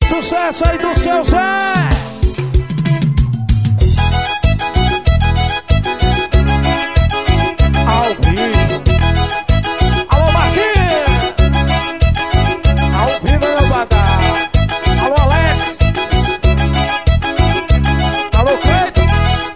Sucesso aí do seu Zé. Ao vivo. Alô, Marquinhos. Ao vivo, meu badá. Alô, Alex. Alô, Cleiton.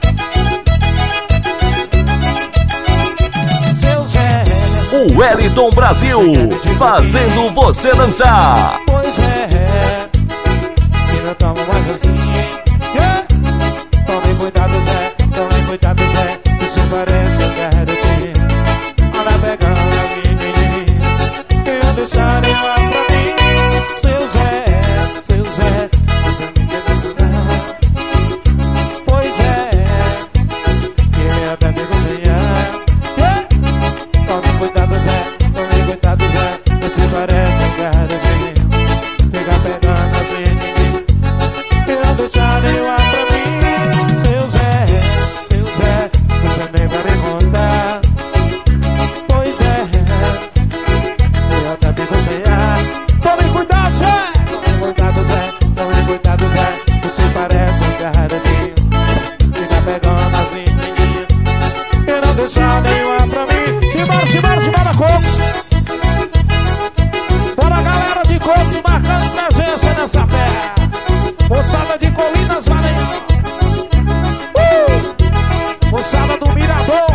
Seu Zé. O Wellington Brasil, fazendo você dançar. Pois é. E não toma mais assim. Yeah. Tome cuidado, Zé. Tome cuidado, Zé. Isso parece um garotinho. Anda pegando a menininha. Quer deixar ela pra mim. Seu Zé, seu Zé. Você me quer segurar. Pois é. Queria até me cozinhar. Yeah. Tome cuidado, Zé. Tome cuidado, Zé. Você parece um garotinho. Fica pegando a menininha. Quer deixar ela pra mim. Seu Zé, você nem vai me contar. Pois é, eu até me cozinhar. Tome cuidado, Zé. Tome cuidado, Zé. Tome cuidado, Zé. Você parece um garotinho. Fica pegando as menininhas. E não deixar nenhuma pra mim. Simbora, Cocos. Bora, galera de Cocos, marcando presença nessa festa. Moçada de Colinas, Maranhão. Moçada do Mirador.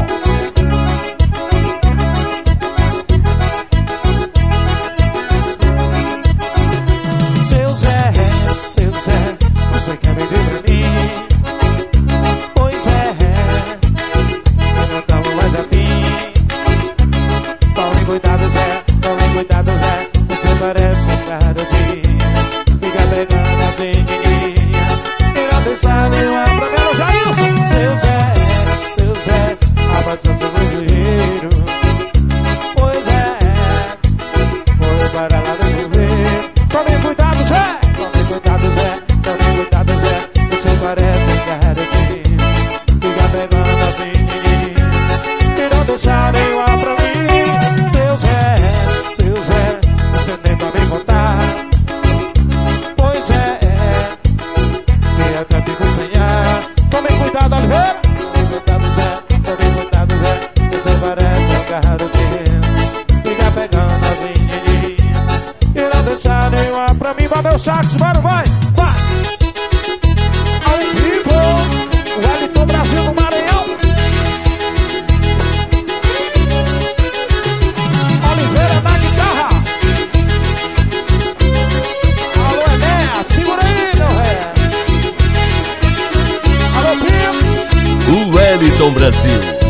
Seu Zé, você quer me dizer pra mim? Pois é, eu não tamo mais afim. Tome cuidado, Zé, tome cuidado, Zé. Você parece um garotinho. Fica pegando a menininha. E não deixar nenhuma pra mim. Já isso, seu Zé, abaixando o dinheiro. Pois é, vou para lá do ver. Tome cuidado, Zé. Tome cuidado, Zé. Tome cuidado, Zé. Você parece um garotinho. Fica pegando a menininha. E não deixar nenhuma pra mim. Seu Zé, você nem vai me contar. Pois é, queria até me cozinhar. Tome cuidado, Oliveira. Tome cuidado, Zé. Tome cuidado, Zé. Você parece um garotinho. Fica pegando as menininhas. E não deixar nenhuma pra mim. Vai meu sax, mano, vai. Ao vivo, o Wellington Brasil no Maranhão. Oliveira na guitarra. Alô, Enéas, segura aí, meu ré. Alô, Pio. O Wellington Brasil,